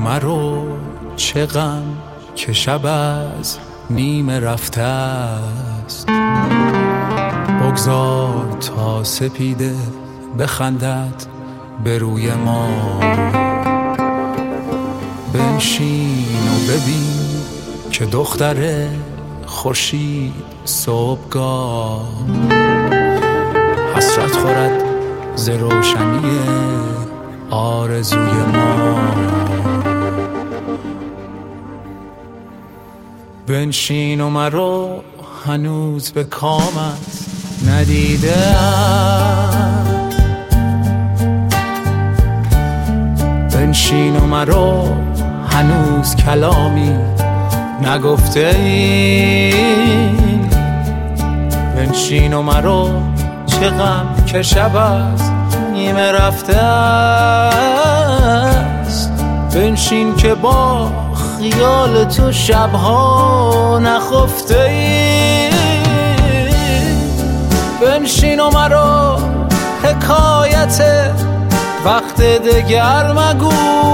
مرو چه غم که شب از نیمه رفته است. بگذار تا سپیده بخندد به روی ما، بنشین و ببین که دختر خورشید صبحگاه حسرت خورد ز روشنی آرزوی ما. بنشین و مرو هنوز به کامت ندیدم، بنشین و مرو هنوز کلامی نگفته ای. بنشین و مرو چه غم که شب از نیمه رفته است. بنشین که با خیال تو شبها نخفته ای. بنشین و مرو حکایت وقت دگر مگو،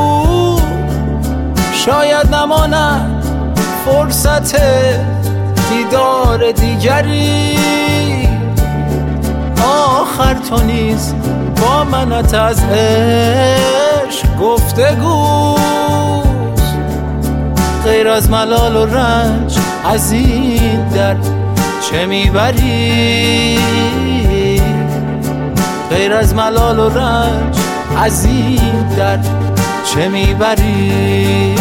شاید نماند فرصت دیدار دیگری. آخر تو نیز با منت از عشق گفتگوست، غیر از ملال و رنج از این در چه میبری؟ غیر از ملال و رنج از این در چه میبری؟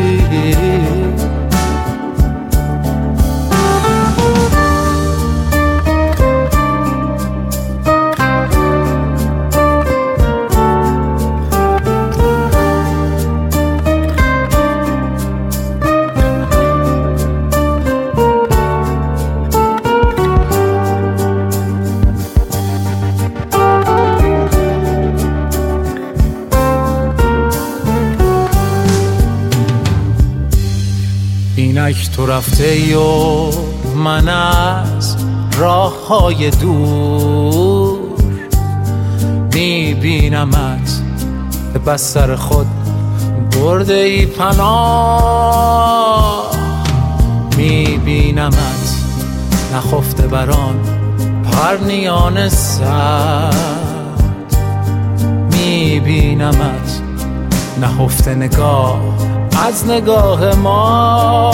اینک تو رفته ای و من از راه های دور میبینمت، به بستر خود برده ای پناه. میبینمت نخفته بران پرنیان سر، میبینمت نهفته نگاه از نگاه ما،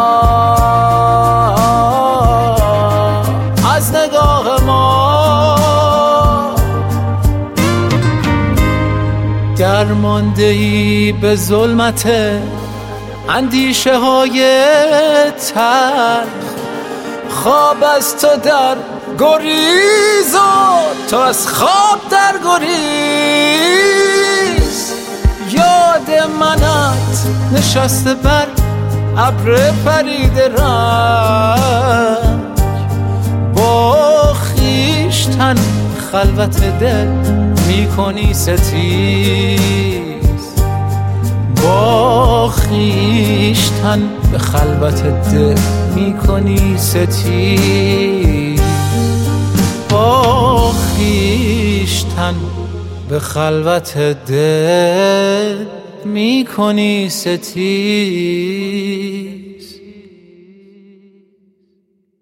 از نگاه ما. درمانده ای به ظلمت اندیشه های تلخ، خواب از تو در گریز و تو از خواب در گریز. یاد منت نشسته بر ابر پرید رنگ، با خویشتن خلوت دل میکنی ستیز. با خویشتن به خلوت دل میکنی ستیز. با خویشتن به خلوت دل میکنی ستیز.